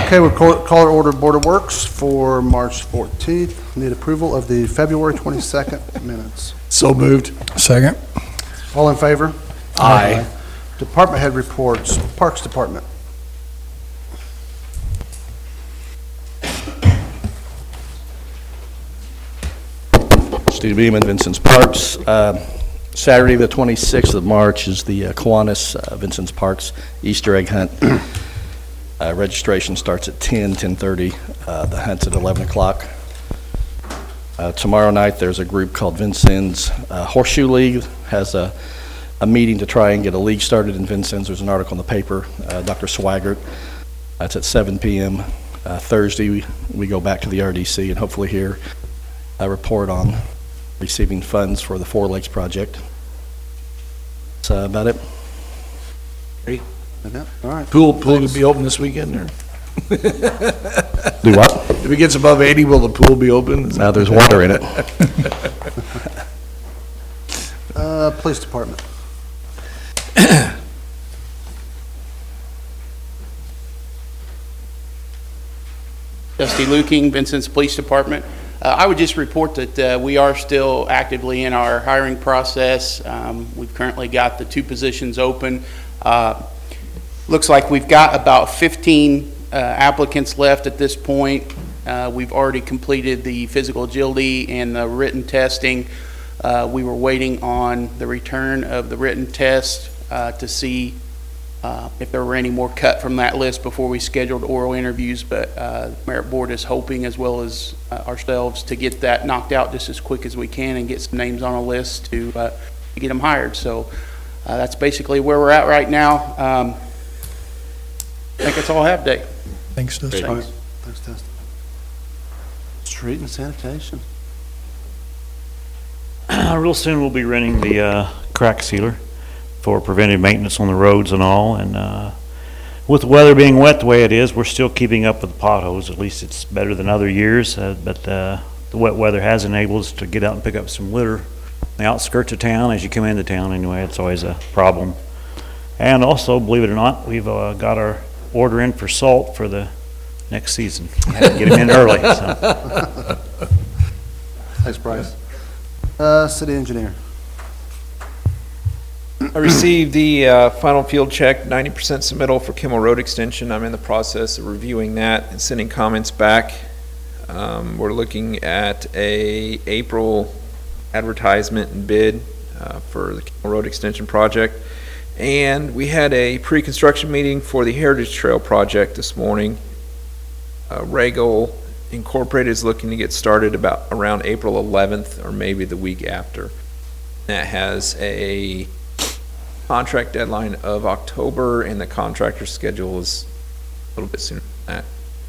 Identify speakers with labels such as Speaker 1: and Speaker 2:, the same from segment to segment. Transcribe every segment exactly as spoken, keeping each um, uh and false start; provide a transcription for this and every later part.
Speaker 1: Okay, we'll call, call our order Board of Works for March fourteenth. Need approval of the February twenty-second minutes.
Speaker 2: So moved.
Speaker 3: Second.
Speaker 1: All in favor?
Speaker 2: Aye.
Speaker 1: Department head reports. Parks Department.
Speaker 4: Steve Beeman, Vincent's Parks. Uh, Saturday, the twenty-sixth of March, is the uh, Kiwanis uh, Vincent's Parks Easter egg hunt. Uh, registration starts at ten, ten thirty. Uh, the hunt's at eleven o'clock. Uh, tomorrow night, there's a group called Vincent's uh, Horseshoe League. Has a, a meeting to try and get a league started in Vincent's. There's an article in the paper. Uh, Doctor Swaggart. That's at seven p.m. Uh, Thursday, we, we go back to the R D C and hopefully hear a report on receiving funds for the Four Lakes project. That's uh, about it.
Speaker 2: Great.
Speaker 1: All right.
Speaker 2: Pool, pool to be open this weekend, or?
Speaker 4: Do what?
Speaker 2: If it gets above eighty, will the pool be open? Is
Speaker 4: Now
Speaker 2: that-
Speaker 4: there's water in it.
Speaker 1: Uh, Police Department.
Speaker 5: Dusty Luking, Vincent's Police Department. Uh, I would just report that uh, we are still actively in our hiring process. Um, we've currently got the two positions open. Uh, looks like we've got about fifteen uh, applicants left at this point. Uh, we've already completed the physical agility and the written testing. Uh, we were waiting on the return of the written test uh, to see Uh, if there were any more cut from that list before we scheduled oral interviews, but uh, Merit Board is hoping, as well as uh, ourselves, to get that knocked out just as quick as we can and get some names on a list to, uh, to get them hired. So uh, that's basically where we're at right now. Um, I think that's all I have, Dave.
Speaker 3: Thanks, Dusty.
Speaker 1: All right. Thanks, Dusty. Street and sanitation.
Speaker 6: Real soon we'll be running the uh, crack sealer for preventive maintenance on the roads and all, and uh, with the weather being wet the way it is, we're still keeping up with the potholes. At least it's better than other years, uh, but uh, the wet weather has enabled us to get out and pick up some litter on the outskirts of town. As you come into town anyway, it's always a problem. And also, believe it or not, we've uh, got our order in for salt for the next season. Had to get them in early. So.
Speaker 1: Thanks, Bryce. Uh, City Engineer.
Speaker 7: I received the uh, final field check, ninety percent submittal for Kimmel Road Extension. I'm in the process of reviewing that and sending comments back. Um, we're looking at a April advertisement and bid uh, for the Kimmel Road Extension project. And we had a pre-construction meeting for the Heritage Trail project this morning. Uh, Regal Incorporated is looking to get started about around April eleventh or maybe the week after. That has a contract deadline of October, and the contractor schedule is a little bit sooner than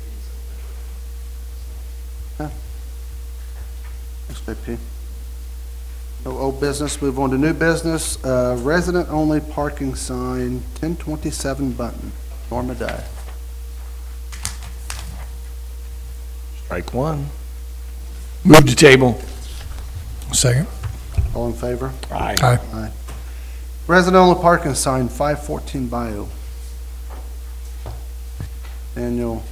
Speaker 7: that.
Speaker 1: Thanks, J P. No old business, move on to new business. Uh, resident-only parking sign, ten twenty-seven Button, Norma Dye.
Speaker 2: Strike one. Move to table.
Speaker 3: Second.
Speaker 1: All in favor?
Speaker 2: Aye.
Speaker 3: Aye.
Speaker 1: Aye. Resident-only parking sign, five fourteen Bayou. Daniel.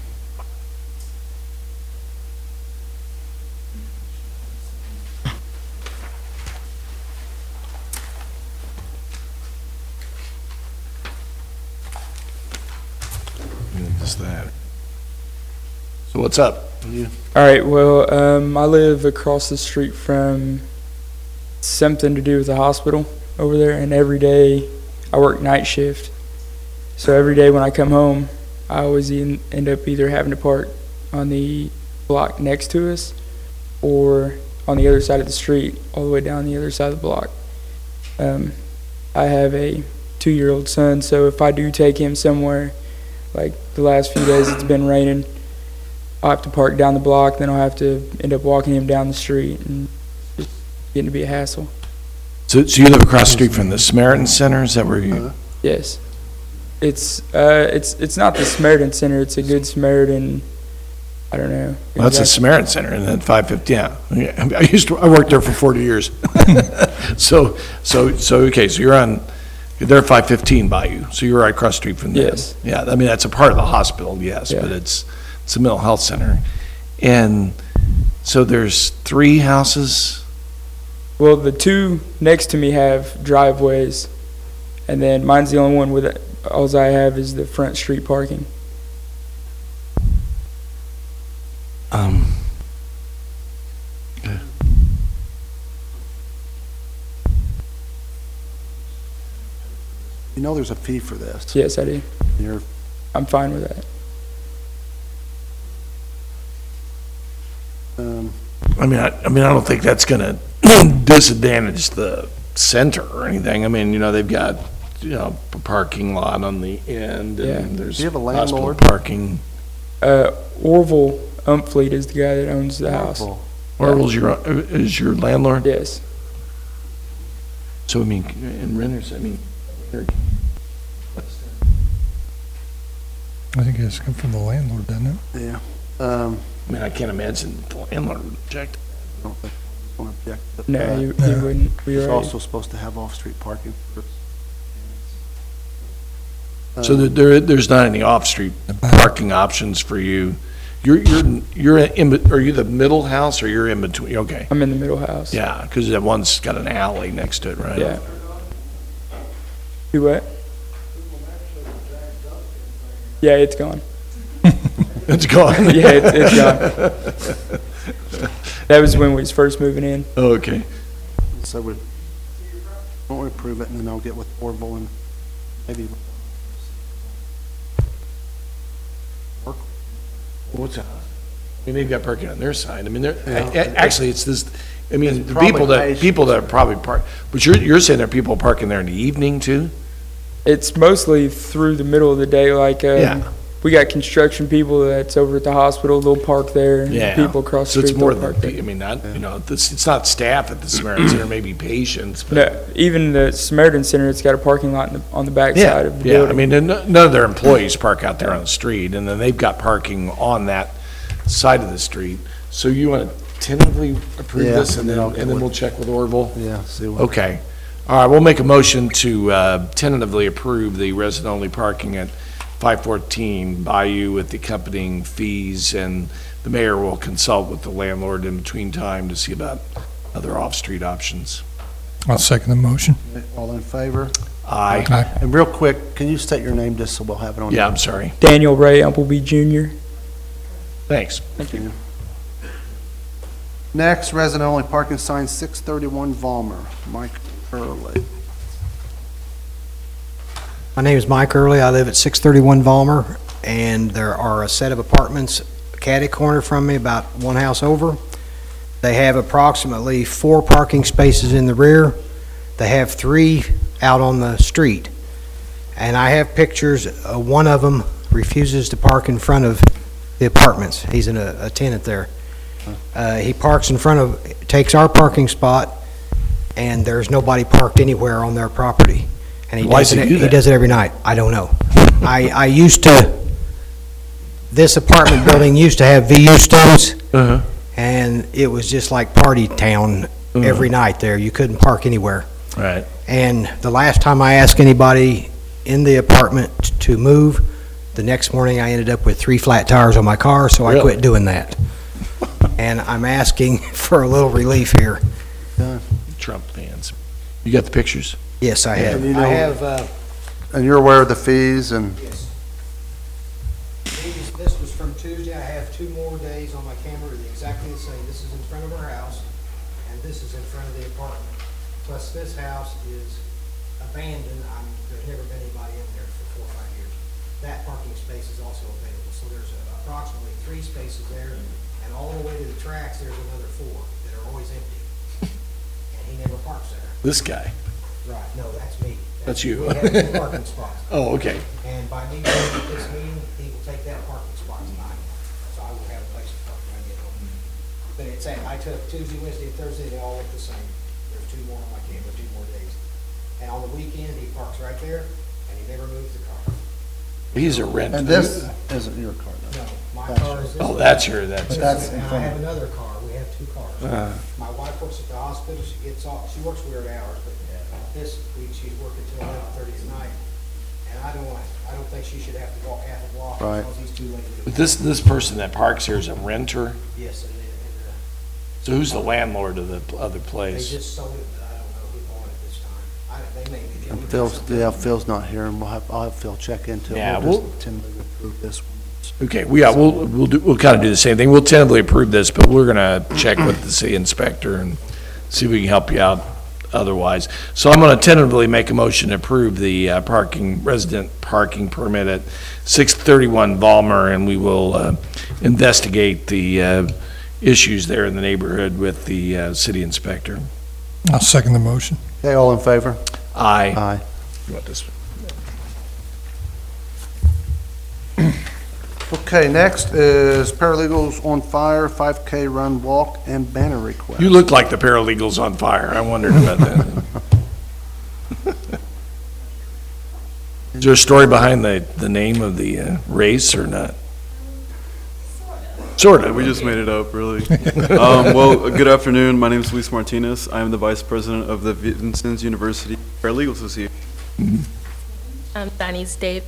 Speaker 2: Just that. So what's up?
Speaker 1: You.
Speaker 8: All right, well, um, I live across the street from something to do with the hospital over there, and every day I work night shift. So every day when I come home, I always en- end up either having to park on the block next to us or on the other side of the street, all the way down the other side of the block. Um, I have a two-year-old son, so if I do take him somewhere, like the last few days it's been raining, I'll have to park down the block, then I'll have to end up walking him down the street, and it's getting to be a hassle.
Speaker 2: So, so you live across the street from the Samaritan Center? Is that where you?
Speaker 8: Yes. It's uh it's it's not the Samaritan Center, it's a Good Samaritan, I don't know.
Speaker 2: Well, that's the Samaritan Center, and then five fifty, yeah. I used to, I worked there for forty years. So, so, so, okay, so you're on, They're five fifteen Bayou, so you're right across the street from them.
Speaker 8: Yes.
Speaker 2: Yeah, I mean, that's a part of the hospital, yes,
Speaker 8: Yeah.
Speaker 2: but it's, it's a mental health center. And so there's three houses?
Speaker 8: Well, the two next to me have driveways, and then mine's the only one with it. Alls I have is the front street parking.
Speaker 2: Um, okay.
Speaker 1: You know there's a fee for this.
Speaker 8: Yes, I do.
Speaker 1: You're,
Speaker 8: I'm fine with that.
Speaker 1: um,
Speaker 2: I mean, I, I mean, I don't think that's gonna disadvantage the center or anything. I mean, you know, they've got, you know, a parking lot on the end,
Speaker 8: Yeah.
Speaker 2: and there's
Speaker 1: Do you have a
Speaker 2: hospital
Speaker 1: landlord?
Speaker 2: parking.
Speaker 8: Uh, Orville Umfleet is the guy that owns the house.
Speaker 1: Orville.
Speaker 2: Orville's your, is your landlord?
Speaker 8: Yes.
Speaker 2: So, I mean, and renters, I mean, they're-
Speaker 3: I think it has to come from the landlord, doesn't it?
Speaker 1: Yeah. Um,
Speaker 2: I mean, I can't imagine the landlord would object.
Speaker 1: I don't think I want to object. but,
Speaker 8: No,
Speaker 1: uh,
Speaker 8: he, he wouldn't. We
Speaker 1: It's
Speaker 8: already.
Speaker 1: also supposed to have off-street parking.
Speaker 2: So
Speaker 1: Um,
Speaker 2: there- there, there's not any off-street parking options for you? You're, you're, you're in, bet- are you the middle house, or you're in between? Okay.
Speaker 8: I'm in the middle house.
Speaker 2: Yeah, because that one's got an alley next to it, right?
Speaker 8: Yeah. You what? Yeah, it's gone.
Speaker 2: It's gone?
Speaker 8: Yeah, it's, it's gone. That was when we was first moving in.
Speaker 2: Okay.
Speaker 1: So we, won't we approve it, and then I'll get with Orville and maybe.
Speaker 2: What's that? I mean, they've got parking on their side. I mean, they're,
Speaker 1: Yeah.
Speaker 2: a- a- actually, it's this, I mean,
Speaker 1: It's
Speaker 2: the
Speaker 1: probably
Speaker 2: people that,
Speaker 1: nice.
Speaker 2: people that probably park, but you're, you're saying there are people parking there in the evening too?
Speaker 8: It's mostly through the middle of the day. Like, um,
Speaker 2: Yeah.
Speaker 8: we got construction people that's over at the hospital. They'll park there. and
Speaker 2: Yeah.
Speaker 8: People across
Speaker 2: So
Speaker 8: the
Speaker 2: it's
Speaker 8: street.
Speaker 2: more
Speaker 8: they'll
Speaker 2: than,
Speaker 8: park
Speaker 2: pe- I
Speaker 8: there.
Speaker 2: mean, not, you know, this, it's not staff at the Samaritan Center, maybe patients, but.
Speaker 8: No, even the Samaritan Center, it's got a parking lot in the, on the back
Speaker 2: Yeah,
Speaker 8: side of the
Speaker 2: yeah, I
Speaker 8: building.
Speaker 2: mean, and none of their employees park out there on the street, and then they've got parking on that side of the street. So you want to tentatively approve
Speaker 1: Yeah,
Speaker 2: this, and
Speaker 1: and then
Speaker 2: then,
Speaker 1: I'll
Speaker 2: and
Speaker 1: get
Speaker 2: then
Speaker 1: with-
Speaker 2: we'll check with Orville?
Speaker 1: Yeah, see what.
Speaker 2: Okay. All right, we'll make a motion to uh, tentatively approve the resident-only parking at five fourteen Bayou with the accompanying fees, and the mayor will consult with the landlord in between time to see about other off-street options.
Speaker 3: I'll second the motion.
Speaker 1: All in favor?
Speaker 2: Aye.
Speaker 3: Aye.
Speaker 1: And real quick, can you state your name just so we'll have it on?
Speaker 2: Yeah, I'm sorry.
Speaker 8: Daniel Ray Umpleby Junior
Speaker 2: Thanks.
Speaker 8: Thank you.
Speaker 1: Next, resident-only parking sign, six thirty-one Valmer, Mike Early.
Speaker 9: My name is Mike Early. I live at six thirty-one Valmer, and there are a set of apartments catty corner from me, about one house over. They have approximately four parking spaces in the rear. They have three out on the street. And I have pictures. Uh, one of them refuses to park in front of the apartments. He's in a, a tenant there. Uh, he parks in front of, takes our parking spot, and there's nobody parked anywhere on their property. And he
Speaker 2: Why
Speaker 9: does
Speaker 2: does he
Speaker 9: it,
Speaker 2: do
Speaker 9: he
Speaker 2: that?
Speaker 9: does it every night. I don't know. I, I used to, this apartment building used to have V U stones,
Speaker 2: Uh-huh.
Speaker 9: and it was just like party town every night there. You couldn't park anywhere.
Speaker 2: Right.
Speaker 9: And the last time I asked anybody in the apartment to move, the next morning I ended up with three flat tires on my car, so I
Speaker 2: Really?
Speaker 9: quit doing that. And I'm asking for a little relief here.
Speaker 2: Trump fans. You got the pictures?
Speaker 9: Yes, I have.
Speaker 1: And you
Speaker 9: I
Speaker 1: know-
Speaker 9: have, uh,
Speaker 1: And you're aware of the fees and,
Speaker 9: yes. These- This was from Tuesday. I have two more days on my camera, they're exactly the same. This is in front of our house, and this is in front of the apartment. Plus, this house is abandoned. I'm, there's never been anybody in there for four or five years. That parking space is also available, so there's approximately three spaces there, and all the way to the tracks, there's another four that are always empty. And he never parks there.
Speaker 2: This guy.
Speaker 9: Right, no, that's me.
Speaker 2: That's you.
Speaker 9: We have two parking spots.
Speaker 2: Oh, okay.
Speaker 9: And by me being at this meeting, he will take that parking spot tonight. So I will have a place to park when I get home. But it's, at- I took Tuesday, Wednesday, and Thursday, they all look the same. There's two more on my camera, two more days. And on the weekend, he parks right there, and he never moves the car.
Speaker 2: He's a rent.
Speaker 1: and this isn't your car, though.
Speaker 9: No, my
Speaker 1: That's
Speaker 9: car is this.
Speaker 2: Oh,
Speaker 9: one.
Speaker 2: that's your, that's,
Speaker 1: That's in
Speaker 9: And I
Speaker 1: front
Speaker 9: have
Speaker 1: of,
Speaker 9: another car. We have two cars.
Speaker 2: uh,
Speaker 9: My wife works at the hospital. She gets off, she works weird hours, but Like this week, she's working till eleven thirty tonight, and I don't want, I don't think she should have to walk half a block
Speaker 1: Right.
Speaker 9: because he's too late to do
Speaker 2: But
Speaker 9: it.
Speaker 2: this, this person that parks here is a renter,
Speaker 9: Yes, and, and, uh,
Speaker 2: so who's the landlord of the other
Speaker 9: they
Speaker 2: place?
Speaker 9: just sold it, but I don't know who bought it this time. I, they may be.
Speaker 1: And Phil's, yeah, Phil's not here, and we'll have, I'll have Phil check into it.
Speaker 2: Yeah,
Speaker 1: We'll
Speaker 2: we'll-
Speaker 1: just tentatively approve this one.
Speaker 2: Okay, we, yeah, we'll, we'll do, we'll kind of do the same thing. We'll tentatively approve this, but we're gonna check with the city inspector and see if we can help you out otherwise. So I'm gonna tentatively make a motion to approve the uh, parking, resident parking permit at six thirty-one Valmer, and we will uh, investigate the uh, issues there in the neighborhood with the uh, city inspector.
Speaker 3: I'll second the motion.
Speaker 1: Okay, all in favor?
Speaker 2: Aye.
Speaker 1: Aye.
Speaker 2: You want this?
Speaker 1: Okay, next is Paralegals on Fire, five K run, walk, and banner request.
Speaker 2: You look like the paralegals on fire. I wondered about that. Is there a story behind the, the name of the uh, race or not? Sort of.
Speaker 10: We just made it up, really. um, well, good afternoon. My name is Luis Martinez. I am the vice president of the Vincennes University Paralegal Association.
Speaker 11: I'm Danny's Dave.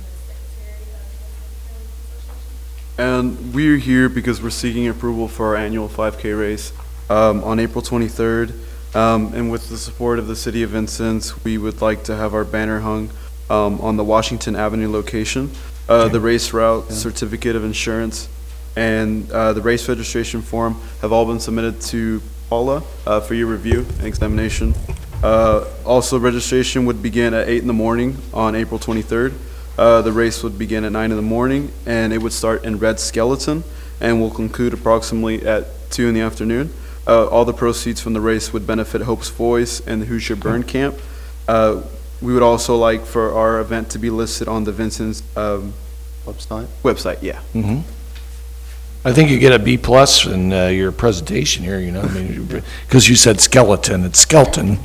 Speaker 10: And we're here because we're seeking approval for our annual five K race um, on April twenty-third. Um, and with the support of the city of Vincennes, we would like to have our banner hung um, on the Washington Avenue location. Uh, the race route, certificate of insurance, and uh, the race registration form have all been submitted to Paula uh, for your review and examination. Uh, also, registration would begin at eight in the morning on April twenty-third. Uh, the race would begin at nine in the morning, and it would start in Red Skeleton and will conclude approximately at two in the afternoon. Uh, all the proceeds from the race would benefit Hope's Voice and the Hoosier Burn Camp. Uh, we would also like for our event to be listed on the Vincennes um,
Speaker 1: Website?
Speaker 10: website, yeah.
Speaker 2: Mhm. I think you get a B plus in uh, your presentation here, you know, I mean, because you said skeleton, it's skeleton.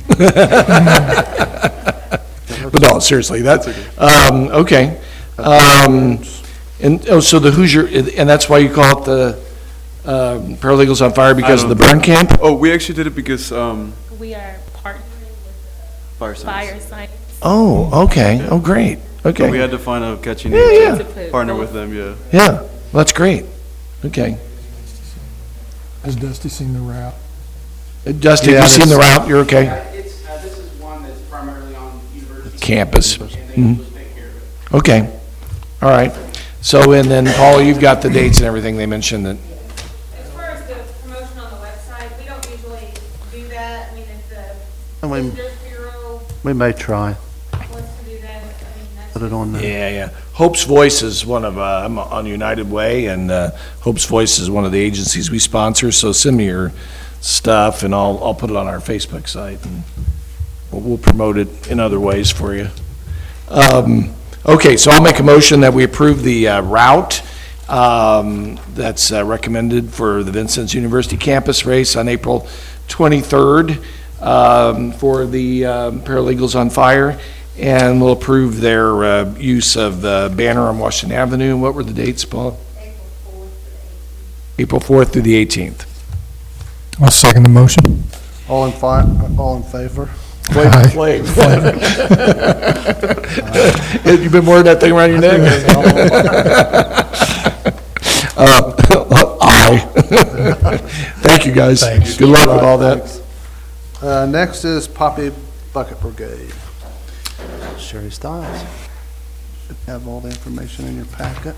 Speaker 2: But no, seriously, that's, um, okay. Um, and, oh, so the Hoosier, and that's why you call it the, um, Paralegals on Fire because of the burn camp?
Speaker 10: Oh, we actually did it because um,
Speaker 11: We are partnering
Speaker 10: fire
Speaker 11: with
Speaker 10: signs.
Speaker 11: Fire Science.
Speaker 2: Oh, okay, oh, great,
Speaker 10: So we
Speaker 2: okay.
Speaker 10: had to find a catchy
Speaker 2: Yeah,
Speaker 10: name
Speaker 2: yeah.
Speaker 11: To
Speaker 10: to
Speaker 11: put
Speaker 10: partner
Speaker 11: both.
Speaker 10: with them, yeah.
Speaker 2: Yeah, that's great, okay.
Speaker 3: Has Dusty seen the route?
Speaker 2: Uh, Dusty,
Speaker 1: Yeah,
Speaker 2: have you seen the
Speaker 1: that's-
Speaker 2: route, you're okay?
Speaker 5: It's, uh, this is one that's primarily on university.
Speaker 2: Campus.
Speaker 5: And they
Speaker 2: Mhm.
Speaker 5: just take care of it.
Speaker 2: Okay, all right. So, and then, Paul, you've got the dates and everything they mentioned that,
Speaker 12: As far as the promotion on the website, we don't usually do that. I mean, if the
Speaker 1: I mean,
Speaker 12: Visitors Bureau
Speaker 1: we may try,
Speaker 12: wants to do that, I mean, that's.
Speaker 1: put it on there.
Speaker 2: yeah, yeah. Hope's Voice is one of, uh, I'm on United Way, and uh, Hope's Voice is one of the agencies we sponsor, so send me your stuff, and I'll, I'll put it on our Facebook site, and we'll, we'll promote it in other ways for you. Um, Okay, so I'll make a motion that we approve the uh, route um, that's uh, recommended for the Vincennes University campus race on April twenty-third um, for the um, Paralegals on Fire, and we'll approve their uh, use of the banner on Washington Avenue. What were the dates, Paul? April fourth through the eighteenth.
Speaker 3: I'll second the motion.
Speaker 1: All in fi, all in favor?
Speaker 3: Aye.
Speaker 2: Flame, flame. You've been wearing that thing around your neck? Uh, Aye. Thank you, guys.
Speaker 3: Thanks.
Speaker 2: Good luck with all that.
Speaker 1: Uh, next is Poppy Bucket Brigade. Sherry Stiles. Should have all the information in your packet.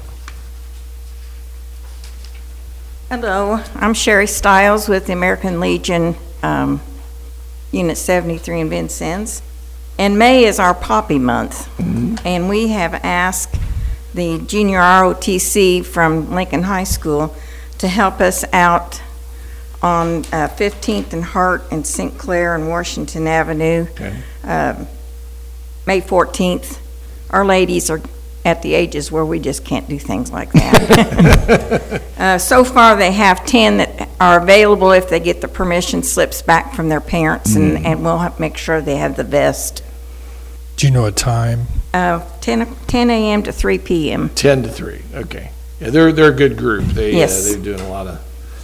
Speaker 13: Hello, I'm Sherry Stiles with the American Legion, um, Unit seventy-three in Vincennes. And May is our Poppy Month, and we have asked the junior R O T C from Lincoln High School to help us out on uh, fifteenth and Hart and Saint Clair and Washington Avenue.
Speaker 2: Okay.
Speaker 13: Um, May fourteenth. Our ladies are at the ages where we just can't do things like that. Uh, So far, they have ten that are available if they get the permission slips back from their parents, and, and we'll have, make sure they have the vest.
Speaker 3: Do you know a time?
Speaker 13: Uh, ten, ten a.m. to three p.m.
Speaker 2: ten to three, okay. Yeah, they're, they're a good group. They, uh,
Speaker 13: Yes.
Speaker 2: they're doing a lot of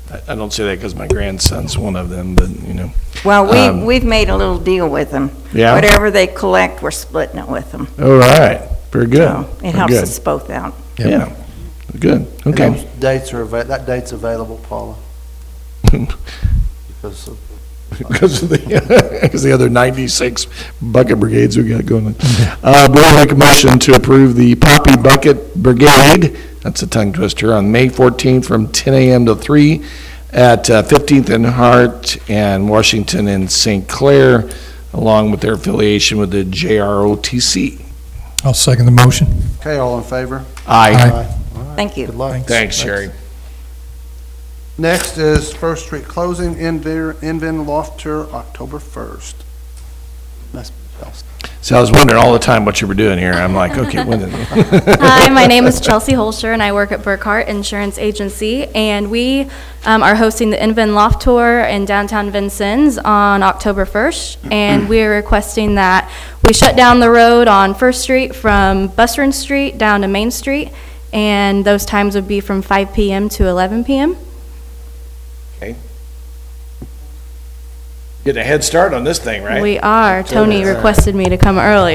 Speaker 2: I- I don't say that because my grandson's one of them, but, you know.
Speaker 13: Well, we,
Speaker 2: Um,
Speaker 13: we've made a little deal with them.
Speaker 2: Yeah?
Speaker 13: Whatever they collect, we're splitting it with them.
Speaker 2: All right, very good.
Speaker 13: So it
Speaker 2: very
Speaker 13: helps
Speaker 2: good.
Speaker 13: us both out.
Speaker 2: Yeah, good,
Speaker 1: And
Speaker 2: okay.
Speaker 1: those dates are, ava- that date's available, Paula? Because of
Speaker 2: Because of the, because the other ninety-six bucket brigades we got going on. Uh, we'll make a motion to approve the Poppy Bucket Brigade, that's a tongue twister, on May fourteenth from ten a.m. to three at uh, fifteenth and Hart and Washington and Saint Clair, along with their affiliation with the J R O T C.
Speaker 3: I'll second the motion.
Speaker 1: Okay, all in favor?
Speaker 2: Aye.
Speaker 3: Aye.
Speaker 1: All right,
Speaker 13: Thank you.
Speaker 1: Good luck.
Speaker 2: Thanks, Sherry.
Speaker 1: Next is First Street closing, Invin Invin Loft Tour, October first. That's Chelsea.
Speaker 2: So I was wondering all the time what you were doing here. I'm like, okay, when is it?
Speaker 11: Hi, my name is Chelsea Holscher, and I work at Burkhart Insurance Agency. And we um, are hosting the Invin Loft Tour in downtown Vincennes on October first. And we are requesting that we shut down the road on First Street from Busserin Street down to Main Street. And those times would be from five p.m. to eleven p.m.
Speaker 2: Getting a head start on this thing, right?
Speaker 11: We are. Tony requested me to come early.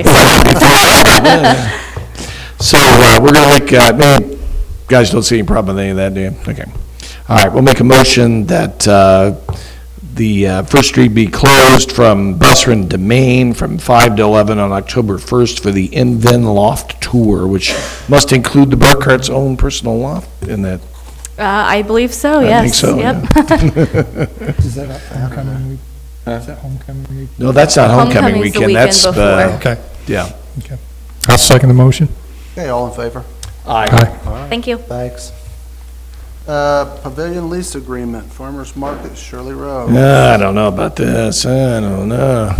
Speaker 2: So, uh, we're gonna make, uh, man, you guys don't see any problem with any of that, do you? Okay. All right, we'll make a motion that, uh, the, uh, First Street be closed from Busserin to Main from five to eleven on October first for the Invin Loft Tour, which must include the Burkhart's own personal loft in that.
Speaker 11: Uh, I believe so,
Speaker 2: I
Speaker 11: yes.
Speaker 2: think so,
Speaker 11: Yep.
Speaker 3: Is that homecoming week? Is that homecoming week?
Speaker 2: No, that's not homecoming
Speaker 11: Homecoming's the
Speaker 2: weekend,
Speaker 11: weekend
Speaker 2: that's, uh,
Speaker 11: before.
Speaker 3: Okay,
Speaker 2: yeah.
Speaker 3: okay. I'll second the motion.
Speaker 1: Okay, all in favor?
Speaker 2: Aye.
Speaker 3: Aye.
Speaker 1: All right,
Speaker 11: Thank you.
Speaker 1: thanks. Uh, Pavilion lease agreement, Farmers Market, Shirley Road.
Speaker 2: Uh, I don't know about this, I don't know.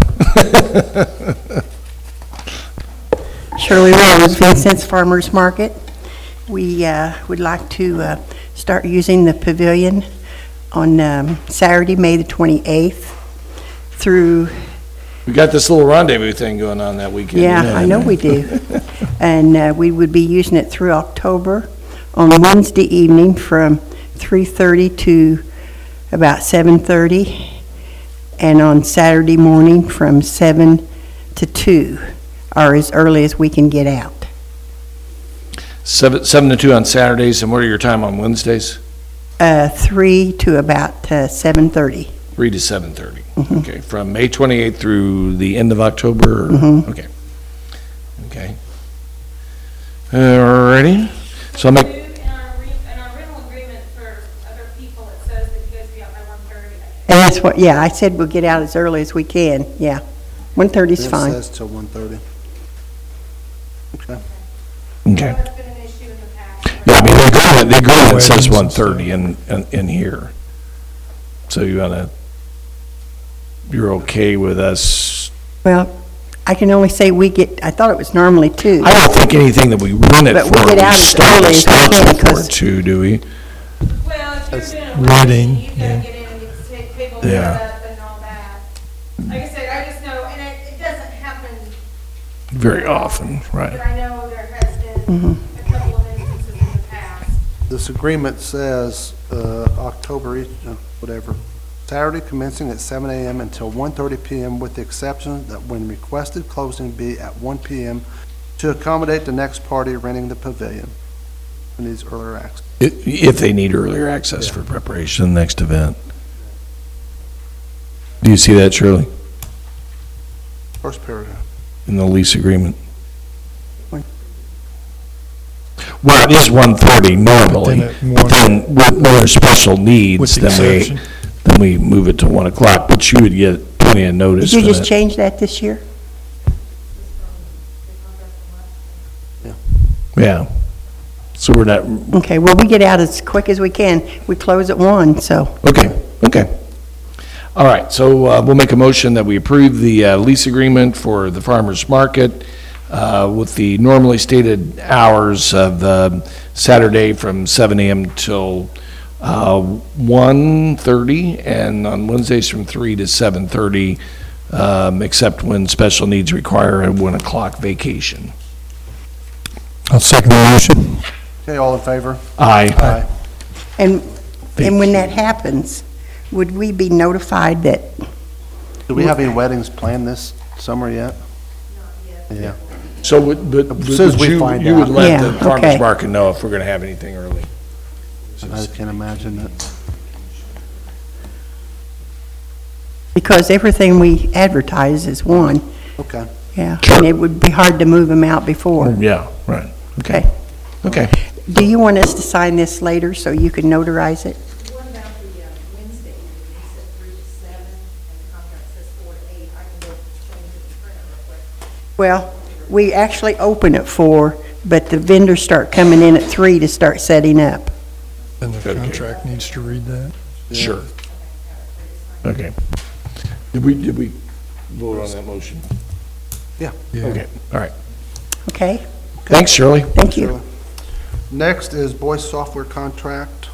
Speaker 14: Shirley Rose, Vincennes Farmers Market. We uh, would like to uh, start using the pavilion on um, Saturday, May the twenty-eighth through,
Speaker 2: We got this little rendezvous thing going on that weekend. you
Speaker 14: yeah, I know
Speaker 2: that,
Speaker 14: we do. And uh, we would be using it through October on Wednesday evening from three thirty to about seven thirty, and on Saturday morning from seven to two, or as early as we can get out.
Speaker 2: Seven, seven to two on Saturdays, and what are your time on Wednesdays?
Speaker 14: Uh, three to about uh, seven thirty.
Speaker 2: Three to seven thirty. Okay, from May twenty-eighth through the end of October? or-
Speaker 14: Mhm.
Speaker 2: Okay. Okay. Alrighty, so I'll make,
Speaker 12: In our, re- in our rental agreement for other people, it says that you guys be out by one thirty.
Speaker 14: And that's what, yeah, I said we'll get out as early as we can, yeah. one thirty's
Speaker 1: It
Speaker 14: fine.
Speaker 1: says till one thirty. Okay.
Speaker 2: okay.
Speaker 12: That's been an issue in the past.
Speaker 2: Yeah, I mean, the agreement, the agreement says
Speaker 3: Weddings and
Speaker 2: one thirty in, in, in here. So you wanna, you're okay with us?
Speaker 14: Well, I can only say we get, I thought it was normally two.
Speaker 2: I don't think anything that we rent it
Speaker 14: But we
Speaker 2: for,
Speaker 14: get
Speaker 2: we
Speaker 14: out as
Speaker 2: start,
Speaker 14: early as we
Speaker 2: starts
Speaker 14: can,
Speaker 2: it for
Speaker 14: 'cause-
Speaker 2: two, do we?
Speaker 12: Well, if you're doing a
Speaker 3: Wedding,
Speaker 12: wedding, you've
Speaker 3: yeah.
Speaker 12: gotta get in and get the ta- table
Speaker 2: Yeah.
Speaker 12: set up and all that. Like I said, I just know, and it, it doesn't happen,
Speaker 2: Very often,
Speaker 12: but
Speaker 2: right.
Speaker 12: I know there has been a couple of instances in the past.
Speaker 1: This agreement says, uh, October, each- uh, whatever, Saturday commencing at seven a.m. until one thirty p.m. with the exception that when requested closing be at one p.m. to accommodate the next party renting the pavilion. Who needs earlier access.
Speaker 2: I- If they need earlier access for preparation of the next event. Do you see that, Shirley,
Speaker 1: First paragraph.
Speaker 2: in the lease agreement?
Speaker 14: One.
Speaker 2: Well, it is one thirty normally,
Speaker 3: But then at
Speaker 2: but
Speaker 3: one-
Speaker 2: then with when there's special
Speaker 3: With
Speaker 2: needs,
Speaker 3: the
Speaker 2: then we,
Speaker 3: exception.
Speaker 2: then we move it to one o'clock, but you would get plenty of notice
Speaker 14: Did you
Speaker 2: for
Speaker 14: just
Speaker 2: that.
Speaker 14: change that this year?
Speaker 2: Yeah. So we're not,
Speaker 14: Okay, well, we get out as quick as we can. We close at one, so.
Speaker 2: okay, okay. All right, so uh, we'll make a motion that we approve the uh, lease agreement for the farmer's market uh, with the normally stated hours of uh, Saturday from seven a.m. till uh, one thirty, and on Wednesdays from three to seven thirty, um, except when special needs require a one o'clock vacation.
Speaker 3: I'll second the motion.
Speaker 1: Okay, all in favor?
Speaker 2: Aye.
Speaker 1: Aye.
Speaker 14: And And when that happens, would we be notified that,
Speaker 1: Do we have any weddings planned this summer yet? Yeah.
Speaker 2: So, would- but, but
Speaker 1: As soon as we
Speaker 2: you,
Speaker 1: find
Speaker 2: you would
Speaker 1: out.
Speaker 2: let
Speaker 14: Yeah,
Speaker 2: the farmer's
Speaker 14: okay.
Speaker 2: market know if we're gonna have anything early.
Speaker 1: I can imagine that.
Speaker 14: because everything we advertise is one,
Speaker 1: Okay.
Speaker 14: yeah. And it would be hard to move them out before.
Speaker 2: Yeah, right,
Speaker 14: Okay.
Speaker 2: okay.
Speaker 14: Do you want us to sign this later so you can notarize it?
Speaker 12: What about the uh, Wednesday, you said three to seven, and the contract says four to eight, I can go change it in print real quick.
Speaker 14: Well, we actually open at four, but the vendors start coming in at three to start setting up.
Speaker 3: And the
Speaker 2: Okay.
Speaker 3: contract needs to read that.
Speaker 2: Sure. Okay. Did we, did we vote on that motion?
Speaker 1: Yeah.
Speaker 2: Okay, all right.
Speaker 14: Okay?
Speaker 2: Thanks, Shirley.
Speaker 14: Thank you.
Speaker 1: Next is Voice Software Contract.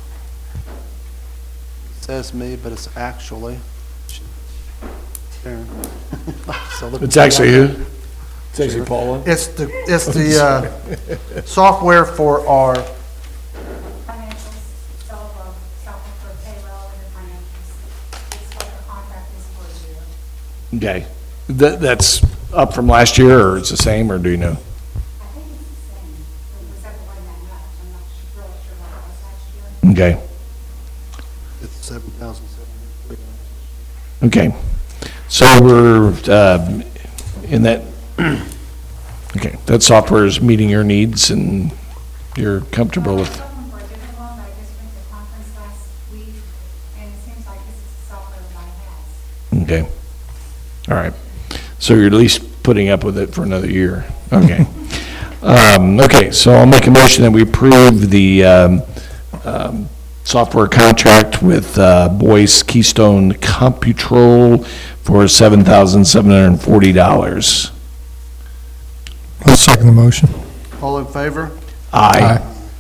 Speaker 1: It says me, but it's actually Sharon. So look-
Speaker 2: It's actually who? It's actually Paula?
Speaker 1: It's the, it's the uh, software for our,
Speaker 12: Financials, software, software for payroll and the financials. It's what the contract is for a year.
Speaker 2: Okay. That, that's up from last year, or it's the same, or do you know?
Speaker 12: I think it's the same. It was ever one that much. I'm not su- really sure what it was last year.
Speaker 2: Okay,
Speaker 1: it's seven thousand seven hundred.
Speaker 2: okay. So we're, uh, in that, okay, that software is meeting your needs and you're comfortable
Speaker 12: I was
Speaker 2: with,
Speaker 12: looking for a different one, but I just went to the conference last week, and it seems like this is the software everybody has.
Speaker 2: okay. All right. So you're at least putting up with it for another year. Okay. Um, okay, so I'll make a motion that we approve the, um, um, software contract with, uh, Boyce Keystone Computrol for seven thousand seven hundred and forty dollars.
Speaker 3: I'll second the motion.
Speaker 1: All in favor?
Speaker 2: Aye.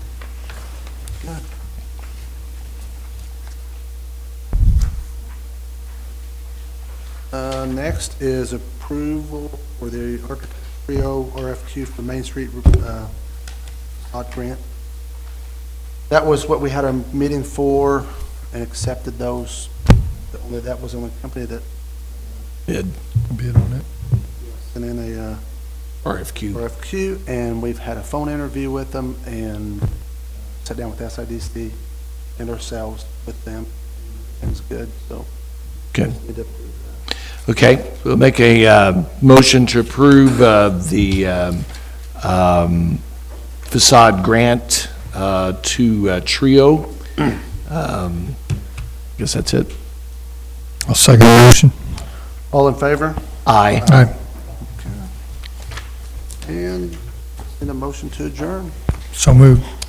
Speaker 1: Uh, next is approval for the Architect Trio R F Q for Main Street, uh, odd grant. That was what we had a meeting for and accepted those. The only, that was the only company that
Speaker 2: Bid,
Speaker 3: Bid on it.
Speaker 1: sent in a, uh,
Speaker 2: R F Q.
Speaker 1: R F Q, and we've had a phone interview with them and sat down with S I D C and ourselves with them. Things good, so.
Speaker 2: Good.
Speaker 1: need to-
Speaker 2: Okay, we'll make a, uh, motion to approve, uh, the, um, um, facade grant, uh, to, uh, Trio. Um, guess that's it.
Speaker 3: I'll second the motion.
Speaker 1: All in favor?
Speaker 2: Aye.
Speaker 3: Aye.
Speaker 1: And in a motion to adjourn.
Speaker 3: So moved.